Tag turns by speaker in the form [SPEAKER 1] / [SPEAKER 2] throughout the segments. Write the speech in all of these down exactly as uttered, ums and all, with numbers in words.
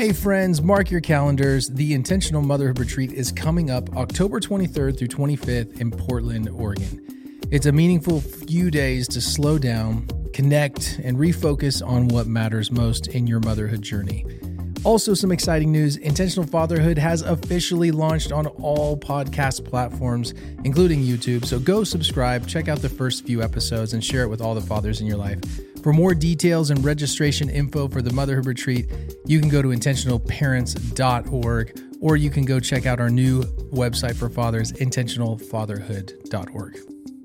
[SPEAKER 1] Hey friends, mark your calendars. The Intentional Motherhood Retreat is coming up October twenty-third through twenty-fifth in Portland, Oregon. It's a meaningful few days to slow down, connect, and refocus on what matters most in your motherhood journey. Also, some exciting news. Intentional Fatherhood has officially launched on all podcast platforms, including YouTube. So go subscribe, check out the first few episodes, and share it with all the fathers in your life. For more details and registration info for the Motherhood Retreat, you can go to intentional parents dot org, or you can go check out our new website for fathers, intentional fatherhood dot org.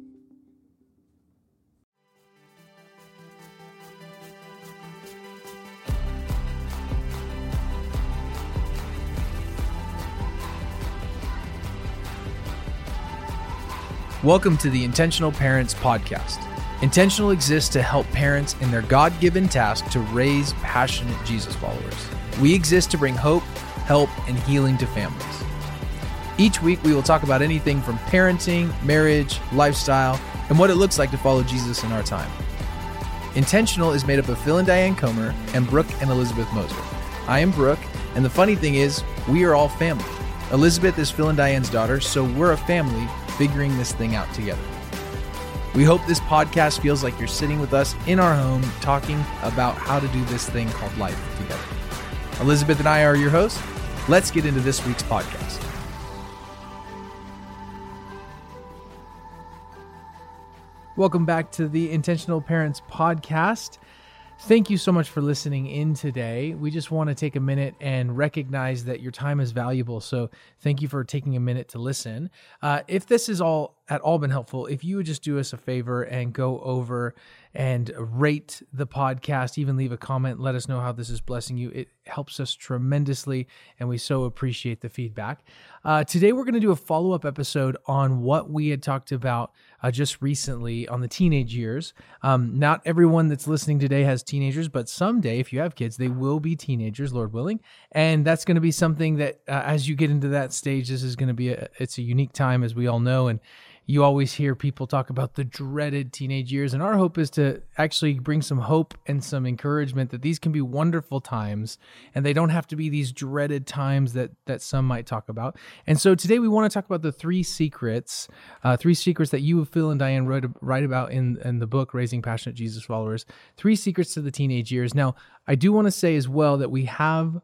[SPEAKER 1] Welcome to the Intentional Parents Podcast. Intentional exists to help parents in their God-given task to raise passionate Jesus followers. We exist to bring hope, help, and healing to families. Each week, we will talk about anything from parenting, marriage, lifestyle, and what it looks like to follow Jesus in our time. Intentional is made up of Phil and Diane Comer and Brooke and Elizabeth Moser. I am Brooke, and the funny thing is, we are all family. Elizabeth is Phil and Diane's daughter, so we're a family figuring this thing out together. We hope this podcast feels like you're sitting with us in our home talking about how to do this thing called life together. Elizabeth and I are your hosts. Let's get into this week's podcast. Welcome back to the Intentional Parents Podcast. Thank you so much for listening in today. We just want to take a minute and recognize that your time is valuable. So thank you for taking a minute to listen. Uh, if this has all at all been helpful, if you would just do us a favor and go over and rate the podcast, even leave a comment, let us know how this is blessing you. It helps us tremendously, and we so appreciate the feedback. Uh, today, we're going to do a follow-up episode on what we had talked about uh, just recently on the teenage years. Um, not everyone that's listening today has teenagers, but someday, if you have kids, they will be teenagers, Lord willing. And that's going to be something that uh, as you get into that stage, this is going to be a, it's a unique time, as we all know. And you always hear people talk about the dreaded teenage years, and our hope is to actually bring some hope and some encouragement that these can be wonderful times, and they don't have to be these dreaded times that that some might talk about. And so today we want to talk about the three secrets, uh, three secrets that you, Phil and Diane, wrote, write about in, in the book, Raising Passionate Jesus Followers, three secrets to the teenage years. Now, I do want to say as well that we have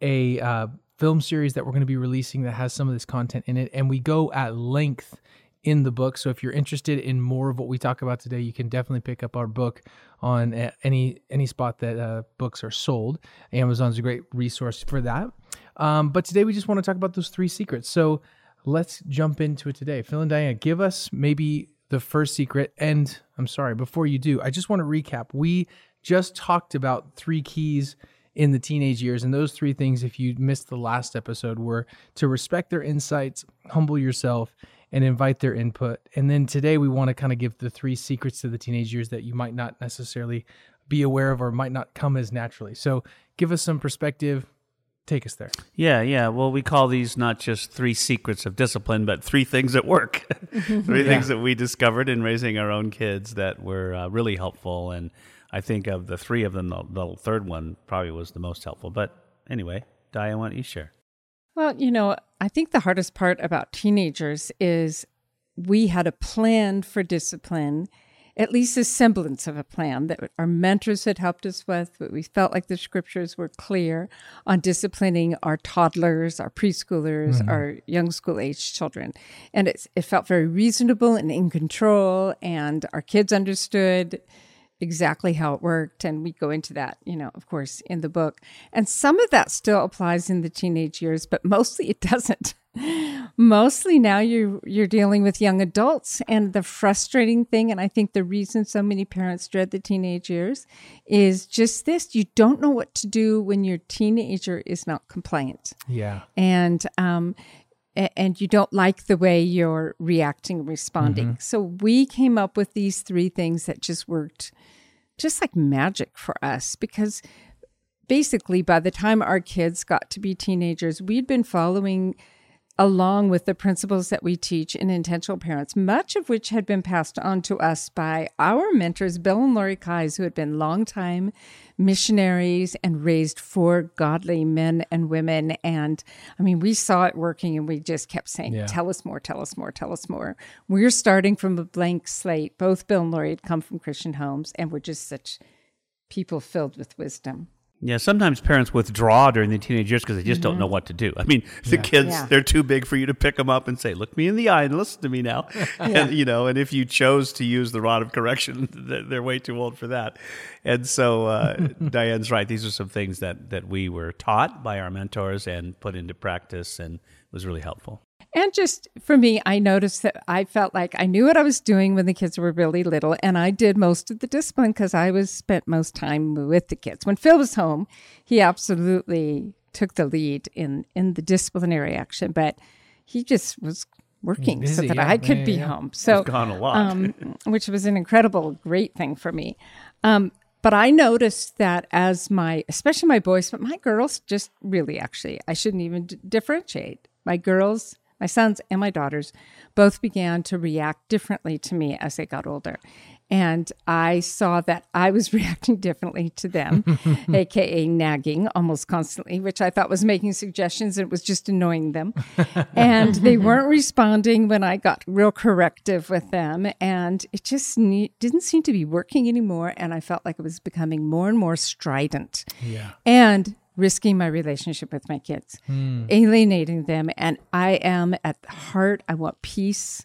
[SPEAKER 1] a uh, film series that we're going to be releasing that has some of this content in it, and we go at length in the book. So if you're interested in more of what we talk about today, you can definitely pick up our book on any any spot that uh, books are sold. Amazon's a great resource for that. Um, but today we just want to talk about those three secrets. So let's jump into it today. Phil and Diane, give us maybe the first secret. And I'm sorry, before you do, I just want to recap. We just talked about three keys in the teenage years. And those three things, if you missed the last episode, were to respect their insights, humble yourself, and invite their input. And then today we want to kind of give the three secrets to the teenage years that you might not necessarily be aware of or might not come as naturally. So give us some perspective. Take us there.
[SPEAKER 2] Yeah, yeah. Well, we call these not just three secrets of discipline, but three things that work. three yeah. things that we discovered in raising our own kids that were uh, really helpful. And I think of the three of them, the, the third one probably was the most helpful. But anyway, Diane, why don't you share?
[SPEAKER 3] Well, you know, I think the hardest part about teenagers is we had a plan for discipline, at least a semblance of a plan that our mentors had helped us with, but we felt like the scriptures were clear on disciplining our toddlers, our preschoolers, mm-hmm. our young school age children. And it's, it felt very reasonable and in control, and our kids understood exactly how it worked. And we go into that, you know, of course, in the book. And some of that still applies in the teenage years, but mostly it doesn't. Mostly now you're you're dealing with young adults. And the frustrating thing, and I think the reason so many parents dread the teenage years, is just this: you don't know what to do when your teenager is not compliant.
[SPEAKER 1] Yeah.
[SPEAKER 3] And um and you don't like the way you're reacting and responding. Mm-hmm. So we came up with these three things that just worked just like magic for us, because basically by the time our kids got to be teenagers, we'd been following along with the principles that we teach in Intentional Parents, much of which had been passed on to us by our mentors, Bill and Lori Keyes, who had been longtime missionaries and raised four godly men and women. And I mean, we saw it working and we just kept saying, yeah. tell us more, tell us more, tell us more. We're starting from a blank slate. Both Bill and Lori had come from Christian homes and we're just such people filled with wisdom.
[SPEAKER 2] Yeah, sometimes parents withdraw during the teenage years because they just mm-hmm. don't know what to do. I mean, the yeah. kids, yeah. they're too big for you to pick them up and say, look me in the eye and listen to me now. and, yeah. you know, and if you chose to use the rod of correction, they're way too old for that. And so uh, Diane's right. These are some things that, that we were taught by our mentors and put into practice, and it was really helpful.
[SPEAKER 3] And just for me, I noticed that I felt like I knew what I was doing when the kids were really little, and I did most of the discipline because I was spent most time with the kids. When Phil was home, he absolutely took the lead in, in the disciplinary action, but he just was working busy, so that yeah, I could yeah, be yeah. home. So,
[SPEAKER 2] He's gone a lot.
[SPEAKER 3] um, which was an incredible, great thing for me. Um, But I noticed that as my, especially my boys, but my girls just really actually, I shouldn't even d- differentiate. My girls, my sons and my daughters both began to react differently to me as they got older. And I saw that I was reacting differently to them, A K A nagging almost constantly, which I thought was making suggestions and it was just annoying them. And they weren't responding when I got real corrective with them. And it just ne- didn't seem to be working anymore. And I felt like it was becoming more and more strident.
[SPEAKER 1] Yeah.
[SPEAKER 3] And risking my relationship with my kids, mm. alienating them. And I am at heart, I want peace.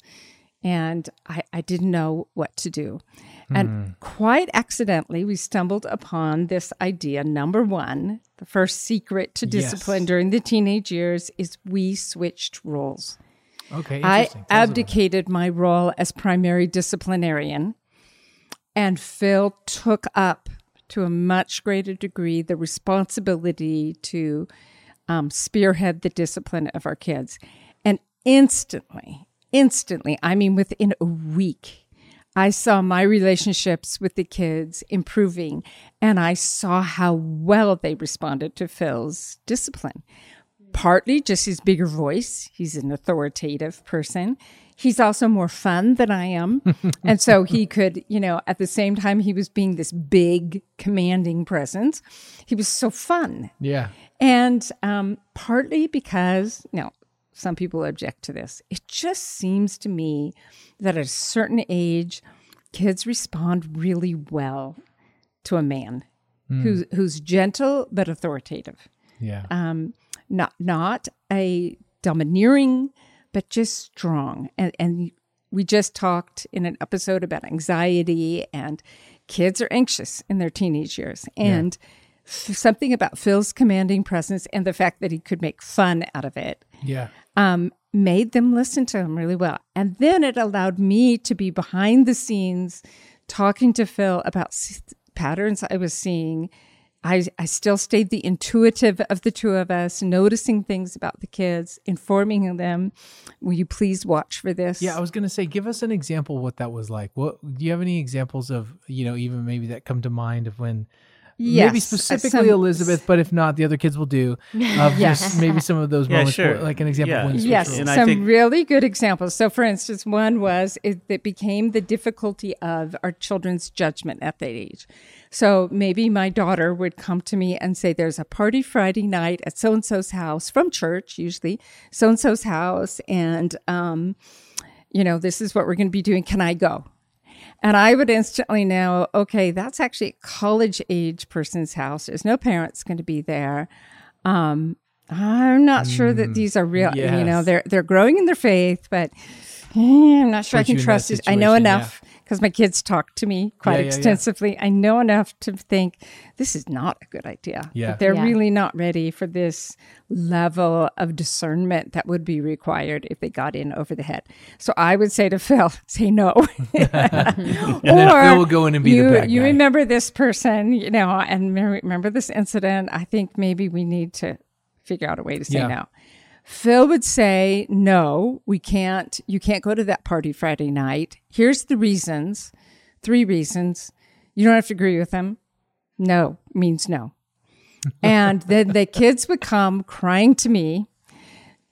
[SPEAKER 3] And I, I didn't know what to do. Mm. And quite accidentally, we stumbled upon this idea. Number one, the first secret to discipline yes. during the teenage years is we switched roles.
[SPEAKER 1] Okay,
[SPEAKER 3] I abdicated my role as primary disciplinarian, and Phil took up to a much greater degree the responsibility to um, spearhead the discipline of our kids. And instantly, instantly, I mean within a week, I saw my relationships with the kids improving, and I saw how well they responded to Phil's discipline. Partly just his bigger voice. He's an authoritative person. He's also more fun than I am. And so he could, you know, at the same time he was being this big, commanding presence, he was so fun.
[SPEAKER 1] Yeah.
[SPEAKER 3] And um, partly because, now, some people object to this. It just seems to me that at a certain age, kids respond really well to a man mm. who's, who's gentle but authoritative.
[SPEAKER 1] Yeah.
[SPEAKER 3] Um, not not a domineering, but just strong. And, and we just talked in an episode about anxiety, and kids are anxious in their teenage years. And yeah. f- something about Phil's commanding presence and the fact that he could make fun out of it
[SPEAKER 1] yeah.
[SPEAKER 3] um, made them listen to him really well. And then it allowed me to be behind the scenes talking to Phil about s- patterns I was seeing. I, I still stayed the intuitive of the two of us, noticing things about the kids, informing them. Will you please watch for this?
[SPEAKER 1] Yeah, I was going to say, give us an example of what that was like. What do you have any examples of, you know, even maybe that come to mind of when,
[SPEAKER 3] yes,
[SPEAKER 1] maybe specifically some, Elizabeth, but if not, the other kids will do, of
[SPEAKER 3] yes.
[SPEAKER 1] just maybe some of those
[SPEAKER 2] yeah,
[SPEAKER 1] moments,
[SPEAKER 2] sure.
[SPEAKER 1] like an example
[SPEAKER 2] yeah.
[SPEAKER 1] of when you
[SPEAKER 3] Yes,
[SPEAKER 1] switch
[SPEAKER 2] and
[SPEAKER 1] roles.
[SPEAKER 3] some
[SPEAKER 2] think,
[SPEAKER 3] really good examples. So, for instance, one was it, it became the difficulty of our children's judgment at that age. So maybe my daughter would come to me and say, there's a party Friday night at so-and-so's house from church, usually so-and-so's house. And, um, you know, this is what we're going to be doing. Can I go? And I would instantly know, okay, that's actually a college age person's house. There's no parents going to be there. Um, I'm not mm, sure that these are real,
[SPEAKER 1] yes.
[SPEAKER 3] you know, they're, they're growing in their faith, but eh, I'm not sure
[SPEAKER 1] Put
[SPEAKER 3] I can trust it. I know enough. Yeah. Because my kids talk to me quite
[SPEAKER 1] yeah, yeah,
[SPEAKER 3] extensively.
[SPEAKER 1] Yeah.
[SPEAKER 3] I know enough to think this is not a good idea.
[SPEAKER 1] Yeah.
[SPEAKER 3] But they're
[SPEAKER 4] yeah.
[SPEAKER 3] really not ready for this level of discernment that would be required if they got in over the head. So I would say to Phil, say no.
[SPEAKER 1] and or then Phil will go in and be
[SPEAKER 3] you,
[SPEAKER 1] the bad guy.
[SPEAKER 3] You remember this person, you know, and remember this incident. I think maybe we need to figure out a way to say
[SPEAKER 1] yeah.
[SPEAKER 3] no. Phil would say, no, we can't, you can't go to that party Friday night. Here's the reasons, three reasons. You don't have to agree with them. No means no. And then the kids would come crying to me,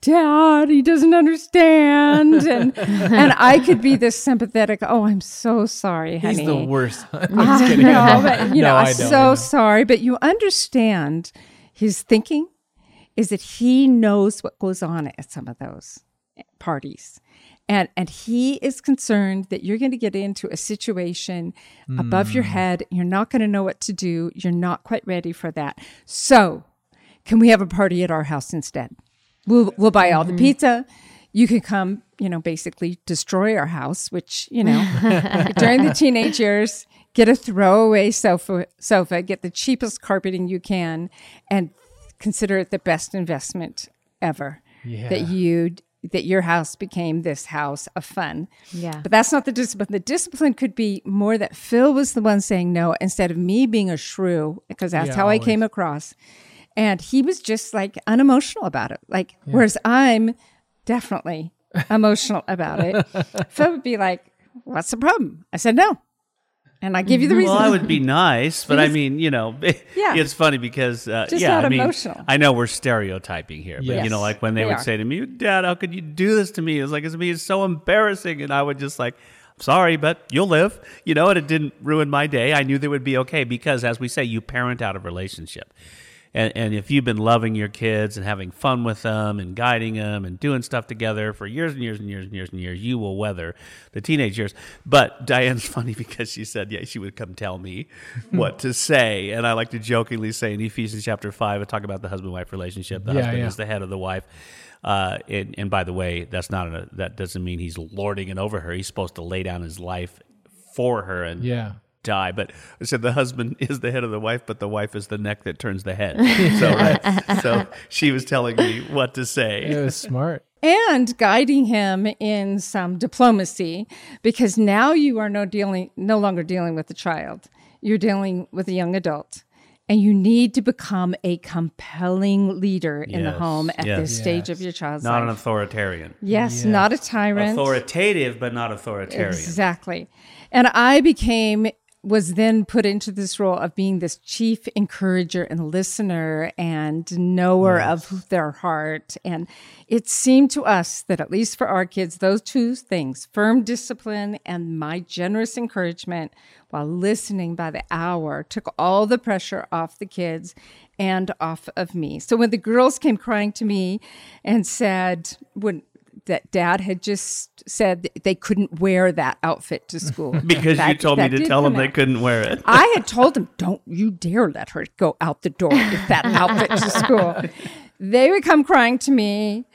[SPEAKER 3] Dad, he doesn't understand. And and I could be this sympathetic, oh, I'm so sorry, honey.
[SPEAKER 1] He's the worst.
[SPEAKER 3] I know, but, you
[SPEAKER 1] No,
[SPEAKER 3] know,
[SPEAKER 1] I
[SPEAKER 3] I'm
[SPEAKER 1] know, I
[SPEAKER 3] so
[SPEAKER 1] know.
[SPEAKER 3] sorry. But you understand his thinking is that he knows what goes on at some of those parties. And and he is concerned that you're going to get into a situation mm. above your head. You're not going to know what to do. You're not quite ready for that. So can we have a party at our house instead? We'll we'll buy all the pizza. You can come, you know, basically destroy our house, which, you know, during the teenage years, get a throwaway sofa, sofa, get the cheapest carpeting you can, and consider it the best investment ever.
[SPEAKER 1] Yeah.
[SPEAKER 3] That you that your house became this house of fun.
[SPEAKER 4] Yeah.
[SPEAKER 3] But that's not the discipline. The discipline could be more that Phil was the one saying no instead of me being a shrew, because that's
[SPEAKER 1] Yeah,
[SPEAKER 3] how
[SPEAKER 1] always.
[SPEAKER 3] I came across. And he was just like unemotional about it. Like, yeah. Whereas I'm definitely emotional about it. Phil would be like, what's the problem? I said no. And I give you the reason.
[SPEAKER 2] Well, I would be nice, but I mean, you know,
[SPEAKER 3] Yeah.
[SPEAKER 2] it's funny because, uh,
[SPEAKER 3] Just
[SPEAKER 2] yeah,
[SPEAKER 3] not
[SPEAKER 2] I mean,
[SPEAKER 3] emotional.
[SPEAKER 2] I know we're stereotyping here, but
[SPEAKER 1] Yes.
[SPEAKER 2] you know, like when they
[SPEAKER 3] We
[SPEAKER 2] would
[SPEAKER 3] are.
[SPEAKER 2] say to me, Dad, how could you do this to me? It was like, it's me, it's so embarrassing. And I would just like, I'm sorry, but you'll live, you know, and it didn't ruin my day. I knew they would be okay because, as we say, you parent out of relationship. And, and if you've been loving your kids and having fun with them and guiding them and doing stuff together for years and years and years and years and years, you will weather the teenage years. But Diane's funny because she said, yeah, she would come tell me what to say. And I like to jokingly say in Ephesians chapter five, I talk about the husband-wife relationship. The
[SPEAKER 1] Yeah,
[SPEAKER 2] husband
[SPEAKER 1] yeah.
[SPEAKER 2] is the head of the wife. Uh, and, and by the way, that's not a, that doesn't mean he's lording it over her. He's supposed to lay down his life for her and
[SPEAKER 1] Yeah.
[SPEAKER 2] die. But I said the husband is the head of the wife, but the wife is the neck that turns the head. So, right, so she was telling me what to say.
[SPEAKER 1] It was smart.
[SPEAKER 3] And guiding him in some diplomacy, because now you are no dealing, no longer dealing with a child. You're dealing with a young adult. And you need to become a compelling leader in the
[SPEAKER 2] Yes,
[SPEAKER 3] home at
[SPEAKER 2] yes.
[SPEAKER 3] this stage
[SPEAKER 1] Yes.
[SPEAKER 3] of your child's
[SPEAKER 2] Not an
[SPEAKER 3] life.
[SPEAKER 2] authoritarian.
[SPEAKER 3] Yes,
[SPEAKER 1] Yes.
[SPEAKER 3] not a tyrant.
[SPEAKER 2] Authoritative, but not authoritarian.
[SPEAKER 3] Exactly. And I became, was then put into this role of being this chief encourager and listener and knower
[SPEAKER 1] Yes.
[SPEAKER 3] of their heart. And it seemed to us that, at least for our kids, those two things, firm discipline and my generous encouragement while listening by the hour, took all the pressure off the kids and off of me. So when the girls came crying to me and said, when that Dad had just said that they couldn't wear that outfit to school.
[SPEAKER 2] Because you
[SPEAKER 3] That-
[SPEAKER 2] told me
[SPEAKER 3] that
[SPEAKER 2] to
[SPEAKER 3] did
[SPEAKER 2] tell them
[SPEAKER 3] come
[SPEAKER 2] they
[SPEAKER 3] out.
[SPEAKER 2] couldn't wear it.
[SPEAKER 3] I had told them, don't you dare let her go out the door with that outfit to school. They would come crying to me.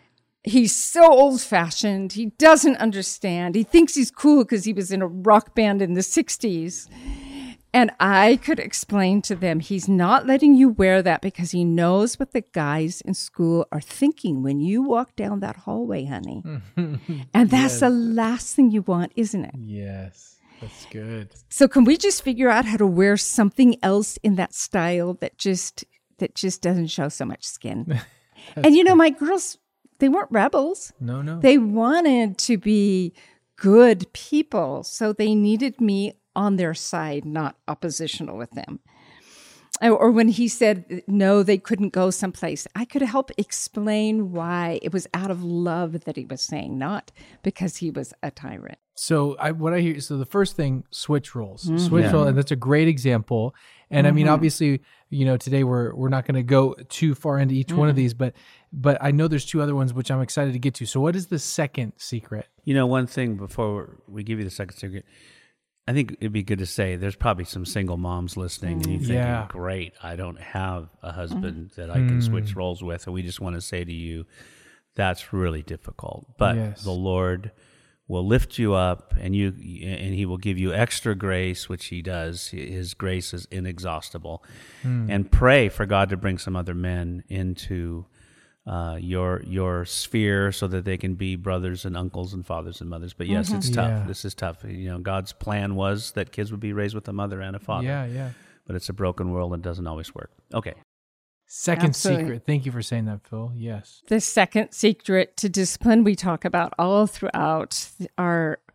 [SPEAKER 3] He's so old-fashioned. He doesn't understand. He thinks he's cool because he was in a rock band in the sixties. And I could explain to them, he's not letting you wear that because he knows what the guys in school are thinking when you walk down that hallway, honey. And that's
[SPEAKER 1] Yes.
[SPEAKER 3] the last thing you want, isn't it?
[SPEAKER 1] Yes. That's good.
[SPEAKER 3] So can we just figure out how to wear something else in that style that just that just doesn't show so much skin? And you know, my girls, they weren't rebels.
[SPEAKER 1] No, no.
[SPEAKER 3] They wanted to be good people, so they needed me on their side, not oppositional with them. Or when he said no, they couldn't go someplace, I could help explain why it was out of love that he was saying, not because he was a tyrant.
[SPEAKER 1] So I what I hear so the first thing, switch roles.
[SPEAKER 3] Mm-hmm.
[SPEAKER 1] Switch
[SPEAKER 2] Yeah.
[SPEAKER 1] role, and that's a great example. And I mean, obviously, you know, today we're we're not going to go too far into each one of these, but but I know there's two other ones which I'm excited to get to. So what is the second secret?
[SPEAKER 2] You know, one thing before we give you the second secret, I think it'd be good to say there's probably some single moms listening and you're thinking,
[SPEAKER 1] Yeah.
[SPEAKER 2] great, I don't have a husband that I can switch roles with. And we just want to say to you, that's really difficult. But
[SPEAKER 1] Yes.
[SPEAKER 2] the Lord will lift you up and you and he will give you extra grace, which he does. His grace is inexhaustible. And pray for God to bring some other men into uh, your your sphere so that they can be brothers and uncles and fathers and mothers. But yes, it's tough.
[SPEAKER 1] Yeah.
[SPEAKER 2] This is tough. You know, God's plan was that kids would be raised with a mother and a father.
[SPEAKER 1] Yeah, yeah.
[SPEAKER 2] But it's a broken world and doesn't always work. Okay.
[SPEAKER 1] Second
[SPEAKER 3] Absolutely.
[SPEAKER 1] secret. Thank you for saying that, Phil. Yes.
[SPEAKER 3] The second secret to discipline we talk about all throughout our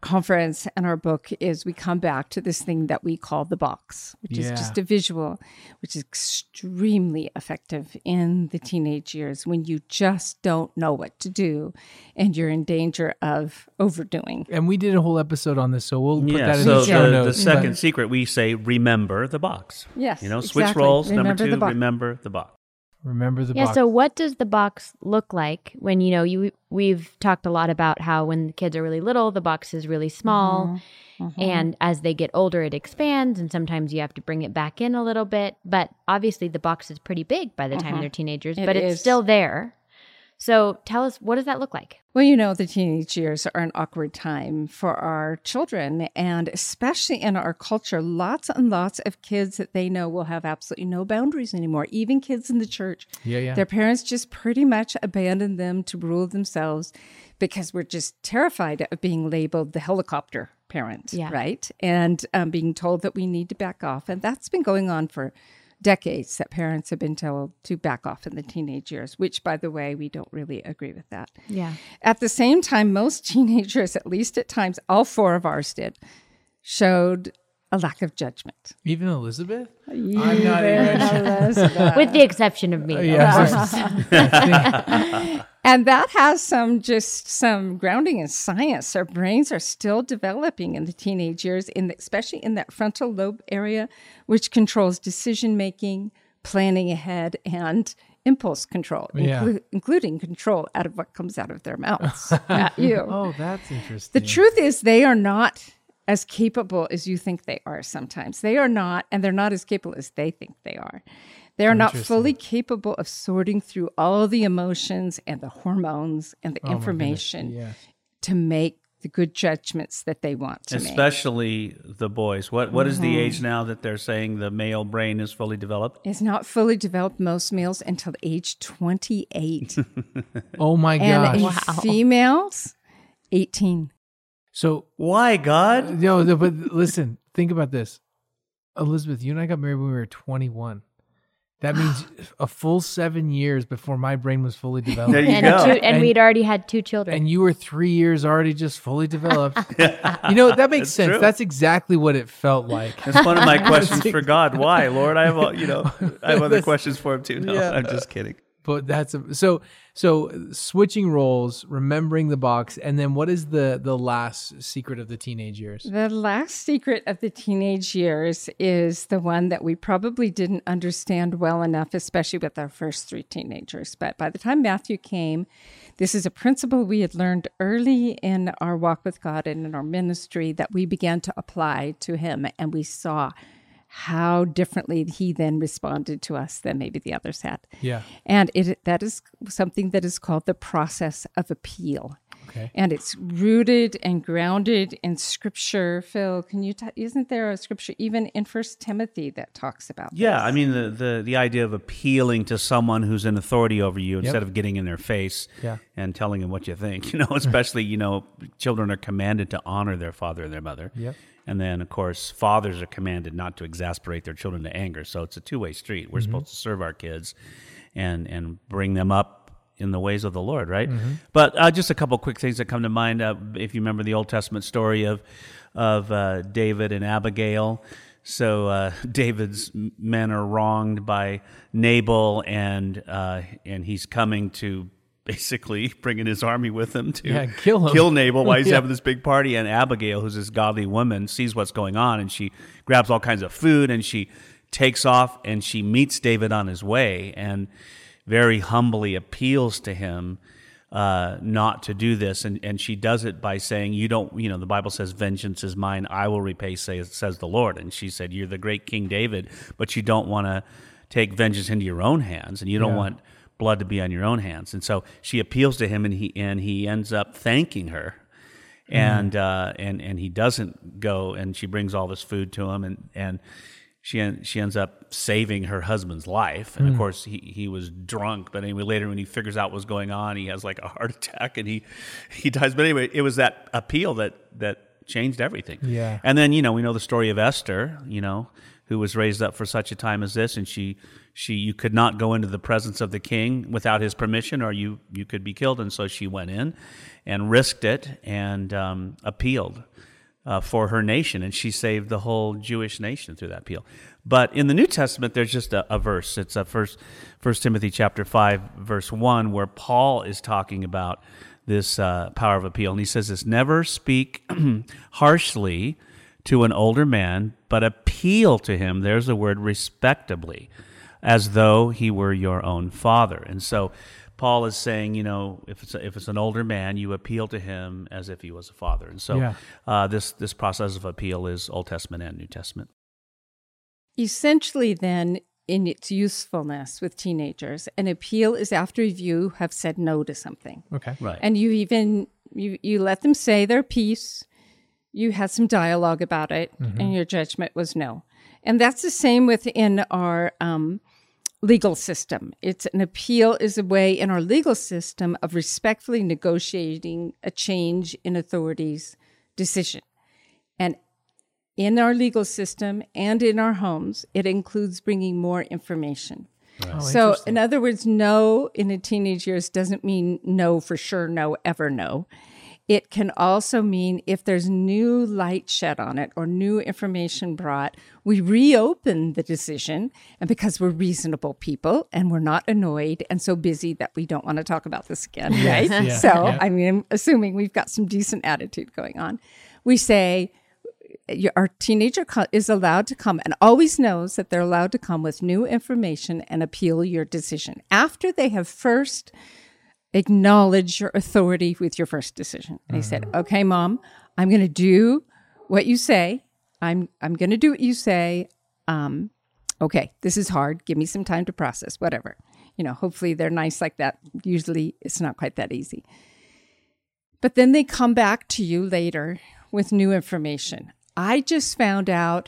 [SPEAKER 3] conference and our book is we come back to this thing that we call the box, which
[SPEAKER 1] Yeah.
[SPEAKER 3] is just a visual, which is extremely effective in the teenage years when you just don't know what to do and you're in danger of overdoing.
[SPEAKER 1] And we did a whole episode on this, so we'll put
[SPEAKER 2] Yeah,
[SPEAKER 1] that in
[SPEAKER 2] so
[SPEAKER 1] the show
[SPEAKER 2] the,
[SPEAKER 1] notes.
[SPEAKER 2] the second
[SPEAKER 1] but-
[SPEAKER 2] secret, we say, remember the box.
[SPEAKER 3] Yes,
[SPEAKER 2] You know, switch
[SPEAKER 3] exactly.
[SPEAKER 2] roles.
[SPEAKER 3] Remember
[SPEAKER 2] Number
[SPEAKER 3] the
[SPEAKER 2] two,
[SPEAKER 3] box.
[SPEAKER 2] remember the box.
[SPEAKER 1] remember the
[SPEAKER 4] Yeah,
[SPEAKER 1] box.
[SPEAKER 4] so what does the box look like when, you know, you we've talked a lot about how when the kids are really little, the box is really small.
[SPEAKER 3] Mm-hmm.
[SPEAKER 4] And as they get older, it expands, and sometimes you have to bring it back in a little bit. But obviously, the box is pretty big by the time they're teenagers,
[SPEAKER 3] It
[SPEAKER 4] but it's
[SPEAKER 3] is.
[SPEAKER 4] still there. So tell us, what does that look like?
[SPEAKER 3] Well, you know, the teenage years are an awkward time for our children, and especially in our culture, lots and lots of kids that they know will have absolutely no boundaries anymore, even kids in the church.
[SPEAKER 1] Yeah, yeah.
[SPEAKER 3] Their parents just pretty much abandon them to rule themselves because we're just terrified of being labeled the helicopter parent,
[SPEAKER 4] Yeah.
[SPEAKER 3] right? And um, being told that we need to back off. And that's been going on for decades, that parents have been told to back off in the teenage years, which, by the way, we don't really agree with that.
[SPEAKER 4] Yeah.
[SPEAKER 3] At the same time, most teenagers, at least at times, all four of ours did, showed a lack of judgment.
[SPEAKER 1] Even Elizabeth?
[SPEAKER 3] You
[SPEAKER 1] I'm not
[SPEAKER 3] there,
[SPEAKER 1] even-
[SPEAKER 3] Elizabeth.
[SPEAKER 4] With the exception of me. though.
[SPEAKER 1] Yeah.
[SPEAKER 3] And that has some just some grounding in science. Our brains are still developing in the teenage years, in the, especially in that frontal lobe area, which controls decision making, planning ahead, and impulse control,
[SPEAKER 1] Yeah.
[SPEAKER 3] inclu- including control out of what comes out of their mouths at you.
[SPEAKER 1] Oh, that's interesting.
[SPEAKER 3] The truth is, they are not as capable as you think they are sometimes. They are not, and they're not as capable as they think they are. They are not
[SPEAKER 1] Interesting.
[SPEAKER 3] fully capable of sorting through all the emotions and the hormones and the
[SPEAKER 1] Oh, my goodness.
[SPEAKER 3] information
[SPEAKER 1] Yeah.
[SPEAKER 3] to make the good judgments that they want to make.
[SPEAKER 2] Especially the boys. What What is
[SPEAKER 3] Mm-hmm.
[SPEAKER 2] the age now that they're saying the male brain is fully developed?
[SPEAKER 3] It's not fully developed most males until age twenty-eight.
[SPEAKER 1] Oh my
[SPEAKER 3] and
[SPEAKER 1] gosh.
[SPEAKER 3] in females, eighteen.
[SPEAKER 1] So,
[SPEAKER 2] Why, God?
[SPEAKER 1] yo, no, but listen, think about this. Elizabeth, you and I got married when we were twenty-one. That means a full seven years before my brain was fully developed.
[SPEAKER 2] There you
[SPEAKER 4] And,
[SPEAKER 2] go.
[SPEAKER 4] two, and,
[SPEAKER 1] And-
[SPEAKER 4] we'd already had two children.
[SPEAKER 1] And you were three years already just fully developed. You know, that makes
[SPEAKER 2] That's
[SPEAKER 1] sense.
[SPEAKER 2] true.
[SPEAKER 1] That's exactly what it felt like.
[SPEAKER 2] That's one of my questions for God. Why, Lord? I have, a- you know, I have other
[SPEAKER 1] That's-
[SPEAKER 2] questions for him too. No,
[SPEAKER 1] yeah.
[SPEAKER 2] I'm just kidding.
[SPEAKER 1] But that's a, so so switching roles, remembering the box, and then what is the the last secret of the teenage years?
[SPEAKER 3] The last secret of the teenage years is the one that we probably didn't understand well enough, especially with our first three teenagers. But by the time Matthew came, this is a principle we had learned early in our walk with God and in our ministry that we began to apply to him. And we saw how differently he then responded to us than maybe the others had.
[SPEAKER 1] Yeah.
[SPEAKER 3] And it that is something that is called the process of appeal.
[SPEAKER 1] Okay.
[SPEAKER 3] And it's rooted and grounded in Scripture. Phil, can you? T- isn't there a Scripture even in First Timothy that talks about?
[SPEAKER 2] Yeah,
[SPEAKER 3] this?
[SPEAKER 2] I mean the, the the idea of appealing to someone who's in authority over you instead of getting in their face
[SPEAKER 1] Yeah.
[SPEAKER 2] and telling them what you think. You know, especially you know, children are commanded to honor their father and their mother.
[SPEAKER 1] Yep.
[SPEAKER 2] And then, of course, fathers are commanded not to exasperate their children to anger. So it's a two-way street. We're supposed to serve our kids and and bring them up in the ways of the Lord, right? But uh, just a couple quick things that come to mind. Uh, if you remember the Old Testament story of of uh, David and Abigail. So uh, David's men are wronged by Nabal, and uh, and he's coming to basically bringing his army with him to
[SPEAKER 1] Yeah, kill him.
[SPEAKER 2] kill Nabal while he's
[SPEAKER 1] Yeah.
[SPEAKER 2] having this big party. And Abigail, who's this godly woman, sees what's going on, and she grabs all kinds of food, and she takes off, and she meets David on his way, and very humbly appeals to him uh, not to do this. And, and she does it by saying, you don't, you know, the Bible says, vengeance is mine, I will repay, says, says the Lord. And she said, you're the great King David, but you don't want to take vengeance into your own hands, and you don't
[SPEAKER 1] Yeah.
[SPEAKER 2] want blood to be on your own hands. And so she appeals to him, and he and he ends up thanking her. And uh, and and he doesn't go, and she brings all this food to him, and and she en- she ends up saving her husband's life. And of course, he he was drunk, but anyway, later when he figures out what's going on, he has like a heart attack, and he he dies. But anyway, it was that appeal that that changed everything.
[SPEAKER 1] Yeah.
[SPEAKER 2] And then you know we know the story of Esther. You know, who was raised up for such a time as this, and she she you could not go into the presence of the king without his permission, or you you could be killed. And so she went in and risked it and um, appealed uh, for her nation, and she saved the whole Jewish nation through that appeal. But in the New Testament, there's just a, a verse. It's a first First Timothy chapter five, verse one, where Paul is talking about this uh, power of appeal, and he says this: "Never speak harshly to an older man, but appeal to him," there's the word, "respectably, as though he were your own father." And so Paul is saying, you know, if it's a, if it's an older man, you appeal to him as if he was a father. And so
[SPEAKER 1] Yeah.
[SPEAKER 2] uh, this this process of appeal is Old Testament and New Testament.
[SPEAKER 3] Essentially, then, in its usefulness with teenagers, an appeal is after you have said no to something.
[SPEAKER 1] Okay.
[SPEAKER 2] Right.
[SPEAKER 3] And you even, you, you let them say their piece. You had some dialogue about it, mm-hmm. and your judgment was no. And that's the same within our um, legal system. It's an appeal is a way in our legal system of respectfully negotiating a change in authority's decision. And in our legal system and in our homes, it includes bringing more information.
[SPEAKER 1] Right. Oh,
[SPEAKER 3] So, in other words, no in the teenage years doesn't mean no for sure, no, ever no. It can also mean if there's new light shed on it or new information brought, we reopen the decision. And because we're reasonable people and we're not annoyed and so busy that we don't want to talk about this again, right?
[SPEAKER 1] Yeah,
[SPEAKER 3] so,
[SPEAKER 1] yeah.
[SPEAKER 3] I mean, assuming we've got some decent attitude going on, we say, our teenager co- is allowed to come and always knows that they're allowed to come with new information and appeal your decision after they have first acknowledged your authority with your first decision. They mm-hmm. said, okay, Mom, I'm going to do what you say. I'm I'm going to do what you say. Um, okay, this is hard. Give me some time to process, whatever. You know, hopefully they're nice like that. Usually it's not quite that easy. But then they come back to you later with new information. I just found out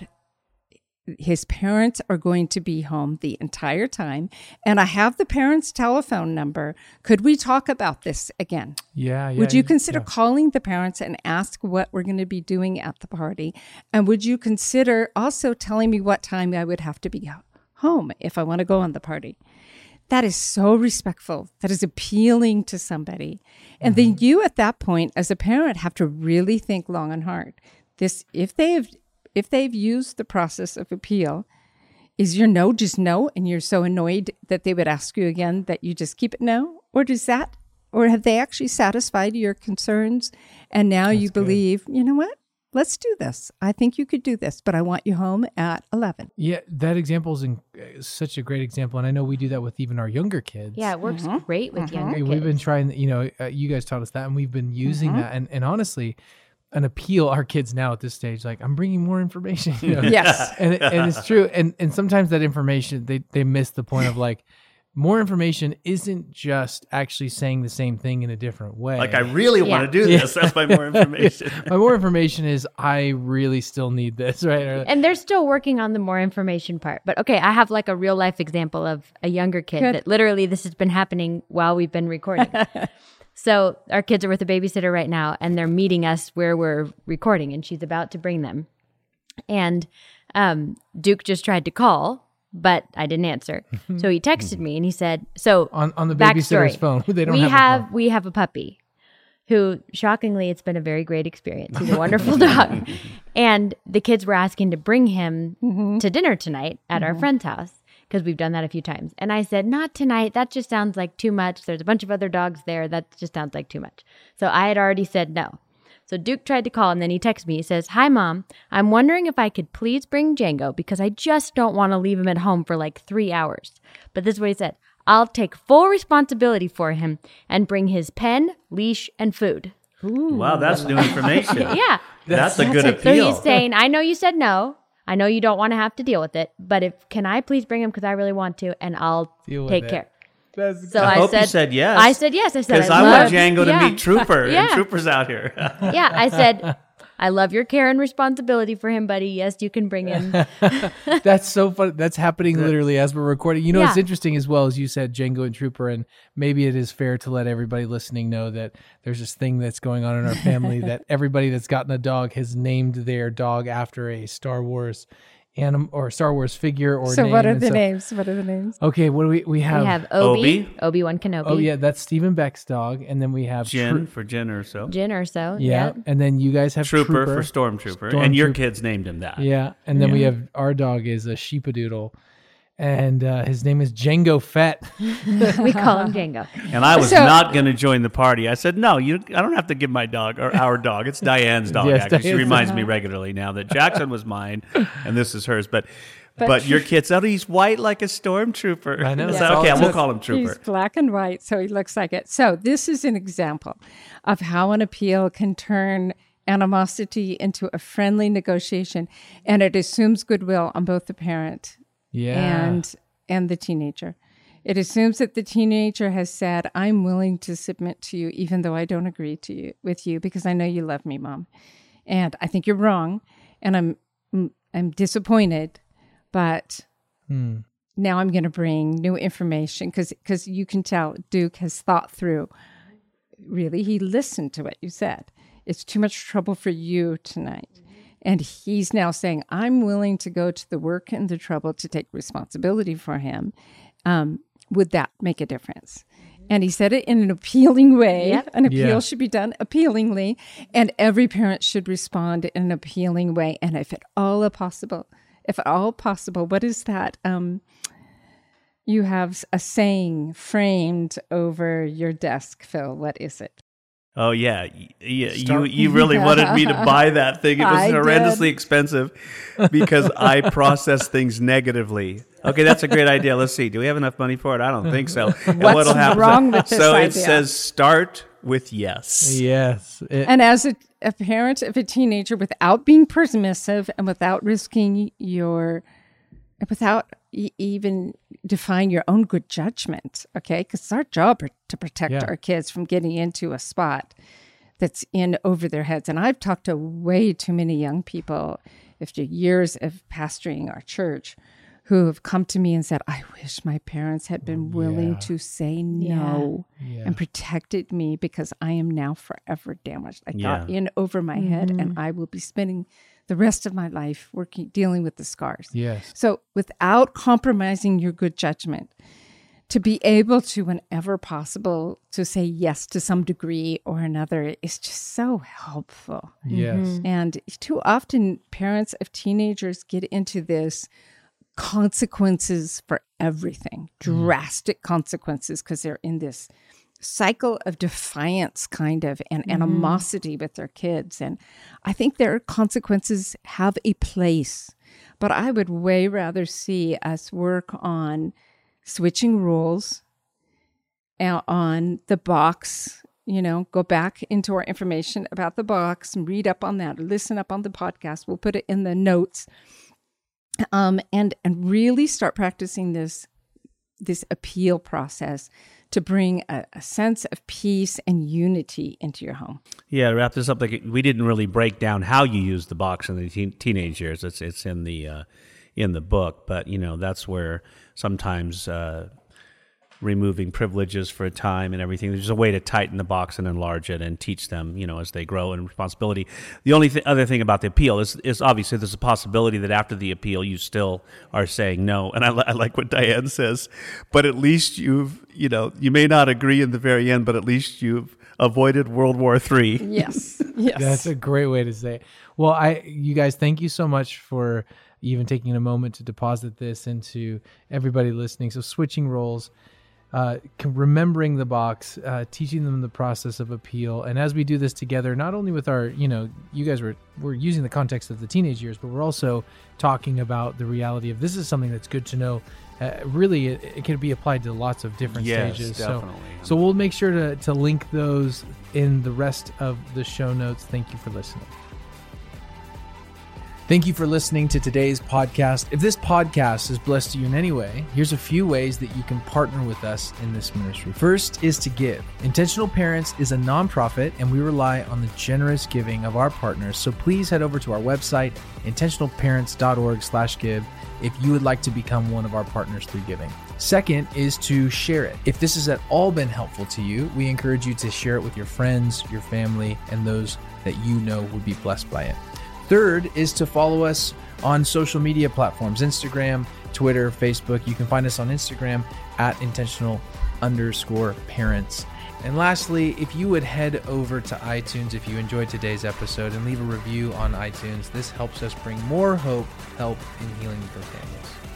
[SPEAKER 3] his parents are going to be home the entire time, and I have the parents' telephone number. Could we talk about this again?
[SPEAKER 1] Yeah, yeah.
[SPEAKER 3] Would you consider
[SPEAKER 1] yeah.
[SPEAKER 3] calling the parents and ask what we're going to be doing at the party? And would you consider also telling me what time I would have to be home if I want to go on the party? That is so respectful. That is appealing to somebody. And mm-hmm. then you at that point, as a parent, have to really think long and hard. This, if they have, if they've used the process of appeal, is your no just no, and you're so annoyed that they would ask you again that you just keep it no, or does that, or have they actually satisfied your concerns, and now That's you believe, good. You know what? Let's do this. I think you could do this, but I want you home at eleven.
[SPEAKER 1] Yeah, that example is in, uh, such a great example, and I know we do that with even our younger kids.
[SPEAKER 4] Yeah, it works mm-hmm. great with mm-hmm. younger
[SPEAKER 1] hey,
[SPEAKER 4] kids.
[SPEAKER 1] We've been trying, you know, uh, you guys taught us that, and we've been using
[SPEAKER 3] mm-hmm.
[SPEAKER 1] that, and, and honestly, an appeal, our kids now at this stage, like, I'm bringing more information. You know?
[SPEAKER 3] Yes.
[SPEAKER 1] And, and it's true, and and sometimes that information, they, they miss the point of, like, more information isn't just actually saying the same thing in a different way.
[SPEAKER 2] Like, I really
[SPEAKER 4] yeah.
[SPEAKER 2] want to do this. That's my more information.
[SPEAKER 1] My more information is I really still need this, right? Or,
[SPEAKER 4] And they're still working on the more information part. But okay, I have like a real life example of a younger kid Good. that literally this has been happening while we've been recording. So our kids are with a babysitter right now, and they're meeting us where we're recording, and she's about to bring them. And um, Duke just tried to call, but I didn't answer. So he texted me and he said, so
[SPEAKER 1] on, on the babysitter's
[SPEAKER 4] backstory,
[SPEAKER 1] phone. They don't
[SPEAKER 4] we
[SPEAKER 1] have,
[SPEAKER 4] have,
[SPEAKER 1] a phone.
[SPEAKER 4] we have a puppy who, shockingly, it's been a very great experience. He's a wonderful dog. And the kids were asking to bring him mm-hmm. to dinner tonight at mm-hmm. our friend's house, because we've done that a few times. And I said, not tonight. That just sounds like too much. There's a bunch of other dogs there. That just sounds like too much. So I had already said no. So Duke tried to call, and then he texted me. He says, hi, Mom. I'm wondering if I could please bring Django because I just don't want to leave him at home for like three hours. But this is what he said. I'll take full responsibility for him and bring his pen, leash, and food.
[SPEAKER 2] Ooh. Wow, that's new information.
[SPEAKER 4] Yeah.
[SPEAKER 2] That's, that's a good
[SPEAKER 4] that's
[SPEAKER 2] appeal.
[SPEAKER 4] So he's saying, I know you said no. I know you don't want to have to deal with it, but if can I please bring him because I really want to, and I'll take it. care.
[SPEAKER 1] That's
[SPEAKER 4] so
[SPEAKER 2] I,
[SPEAKER 4] I
[SPEAKER 2] hope
[SPEAKER 4] said,
[SPEAKER 2] you said yes.
[SPEAKER 4] I said yes. I said
[SPEAKER 2] because
[SPEAKER 4] I,
[SPEAKER 2] I
[SPEAKER 4] love,
[SPEAKER 2] want Django to
[SPEAKER 4] yeah.
[SPEAKER 2] meet Trooper,
[SPEAKER 4] yeah.
[SPEAKER 2] and Trooper's out here.
[SPEAKER 4] Yeah, I said I love your care and responsibility for him, buddy. Yes, you can bring him.
[SPEAKER 1] That's so fun. That's happening literally as we're recording. You know,
[SPEAKER 4] yeah.
[SPEAKER 1] it's interesting as well, as you said, Django and Trooper, and maybe it is fair to let everybody listening know that there's this thing that's going on in our family that everybody that's gotten a dog has named their dog after a Star Wars anim or Star Wars figure or
[SPEAKER 3] so
[SPEAKER 1] name.
[SPEAKER 3] what are
[SPEAKER 1] And
[SPEAKER 3] the
[SPEAKER 1] so-
[SPEAKER 3] names? What are the names?
[SPEAKER 1] Okay, what do we we have?
[SPEAKER 4] We have Obi,
[SPEAKER 2] Obi.
[SPEAKER 4] Obi-Wan Kenobi.
[SPEAKER 1] Oh yeah, that's Stephen Beck's dog, and then we have
[SPEAKER 2] Jen
[SPEAKER 1] Tro-
[SPEAKER 2] for Jen or so.
[SPEAKER 4] Jin or so.
[SPEAKER 1] yeah, and then you guys have
[SPEAKER 2] Trooper,
[SPEAKER 1] Trooper,
[SPEAKER 2] for Stormtrooper. And your
[SPEAKER 1] Stormtrooper.
[SPEAKER 2] kids named him that.
[SPEAKER 1] Yeah, and then we
[SPEAKER 2] Yeah.
[SPEAKER 1] have our dog is a sheepadoodle, and uh, his name is Django Fett.
[SPEAKER 4] We call him Django.
[SPEAKER 2] And I was
[SPEAKER 3] So-
[SPEAKER 2] not going to join the party. I said, no, you. I don't have to give my dog or our dog. It's Diane's dog,
[SPEAKER 1] Yes,
[SPEAKER 2] actually. She
[SPEAKER 1] Diane's
[SPEAKER 2] reminds me regularly now that Jackson was mine and this is hers. But but,
[SPEAKER 3] But-
[SPEAKER 2] your kid said, oh, he's white like a stormtrooper.
[SPEAKER 1] I know,
[SPEAKER 2] I
[SPEAKER 1] that's
[SPEAKER 2] said,
[SPEAKER 1] all
[SPEAKER 2] okay,
[SPEAKER 1] it
[SPEAKER 2] we'll
[SPEAKER 1] says.
[SPEAKER 2] call him Trooper.
[SPEAKER 3] He's black and white, so he looks like it. So this is an example of how an appeal can turn animosity into a friendly negotiation, and it assumes goodwill on both the parent
[SPEAKER 1] Yeah,
[SPEAKER 3] and and the teenager. It assumes that the teenager has said, "I'm willing to submit to you, even though I don't agree to you with you, because I know you love me, Mom, and I think you're wrong, and I'm I'm disappointed, but."
[SPEAKER 1] Hmm.
[SPEAKER 3] Now I'm going to bring new information because because you can tell Duke has thought through. Really, he listened to what you said. It's too much trouble for you tonight. And he's now saying, I'm willing to go to the work and the trouble to take responsibility for him. Um, would that make a difference? And he said it in an appealing way.
[SPEAKER 4] Yep.
[SPEAKER 3] An appeal
[SPEAKER 1] Yeah.
[SPEAKER 3] should be done appealingly. And every parent should respond in an appealing way. And if at all possible, if at all possible, what is that? Um, you have a saying framed over your desk, Phil. What is it?
[SPEAKER 2] Oh yeah, Y- yeah. You
[SPEAKER 1] Start-
[SPEAKER 2] you really wanted me to buy that thing. It was
[SPEAKER 3] I
[SPEAKER 2] horrendously
[SPEAKER 3] did.
[SPEAKER 2] expensive because I process things negatively. Okay, that's a great idea. Let's see. Do we have enough money for it? I don't think so. And
[SPEAKER 3] What's
[SPEAKER 2] what'll happen-
[SPEAKER 3] wrong with this
[SPEAKER 2] So it
[SPEAKER 3] idea?
[SPEAKER 2] says start with yes.
[SPEAKER 1] yes, It-
[SPEAKER 3] And as a, a parent of a teenager, without being permissive and without risking your, without e- even defying your own good judgment, okay? Because it's our job are to protect
[SPEAKER 1] Yeah.
[SPEAKER 3] our kids from getting into a spot that's in over their heads. And I've talked to way too many young people after years of pastoring our church who have come to me and said, I wish my parents had been willing
[SPEAKER 1] Yeah.
[SPEAKER 3] to say no
[SPEAKER 1] Yeah.
[SPEAKER 3] and protected me because I am now forever damaged. I got
[SPEAKER 2] Yeah.
[SPEAKER 3] in over my head and I will be spending the rest of my life working, dealing with the scars.
[SPEAKER 1] yes,
[SPEAKER 3] So without compromising your good judgment, to be able to, whenever possible, to say yes to some degree or another is just so helpful.
[SPEAKER 1] yes,
[SPEAKER 3] And too often parents of teenagers get into this consequences for everything, drastic consequences, because they're in this cycle of defiance kind of and animosity with their kids. And I think their consequences have a place, but I would way rather see us work on switching rules and on the box, you know, go back into our information about the box and read up on that, listen up on the podcast. We'll put it in the notes. Um, and and really start practicing this this appeal process to bring a, a sense of peace and unity into your home.
[SPEAKER 2] Yeah, to wrap this up, like we didn't really break down how you use the box in the teen, teenage years. It's it's in the uh, in the book, but you know that's where sometimes uh, removing privileges for a time and everything. There's a way to tighten the box and enlarge it and teach them, you know, as they grow in responsibility. The only th- other thing about the appeal is, is obviously there's a possibility that after the appeal you still are saying no. And I, li- I like what Diane says, but at least you've, you know, you may not agree in the very end, but at least you've avoided World War Three.
[SPEAKER 3] Yes. Yes.
[SPEAKER 1] That's a great way to say it. Well, I, you guys, thank you so much for even taking a moment to deposit this into everybody listening. So switching roles, uh, c- remembering the box, uh, teaching them the process of appeal. And as we do this together, not only with our, you know, you guys were, we're using the context of the teenage years, but we're also talking about the reality of this is something that's good to know. Uh, really, it, it can be applied to lots of different
[SPEAKER 2] Yes,
[SPEAKER 1] stages.
[SPEAKER 2] definitely.
[SPEAKER 1] So, so we'll make sure to, to link those in the rest of the show notes. Thank you for listening. Thank you for listening to today's podcast. If this podcast has blessed you in any way, here's a few ways that you can partner with us in this ministry. First is to give. Intentional Parents is a nonprofit, and we rely on the generous giving of our partners. So please head over to our website, intentional parents dot org slash give, if you would like to become one of our partners through giving. Second is to share it. If this has at all been helpful to you, we encourage you to share it with your friends, your family, and those that you know would be blessed by it. Third is to follow us on social media platforms, Instagram, Twitter, Facebook. You can find us on Instagram at intentional underscore parents. And lastly, if you would head over to iTunes if you enjoyed today's episode and leave a review on iTunes, this helps us bring more hope, help, and healing for families.